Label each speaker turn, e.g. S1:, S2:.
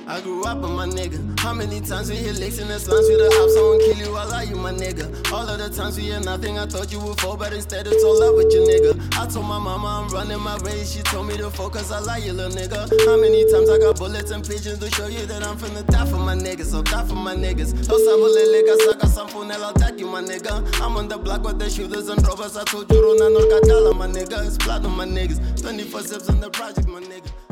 S1: I grew up with my nigga. How many times we hit licks in the slums with the ops? Someone kill you, I lie you, my nigga. All of the times we hear nothing, I thought you would fall, but instead it's all love with your nigga. I told my mama I'm running my race, she told me to focus, I lie you, little nigga. How many times I got bullets and pigeons to show you that I'm finna die for my niggas, so die for my niggas. So sabulele saka sampunela attack you, my nigga. I'm on the block with the shooters and robbers. I told you Rona no katala, my nigga. It's blood on my niggas. 24 sips on the project, my nigga.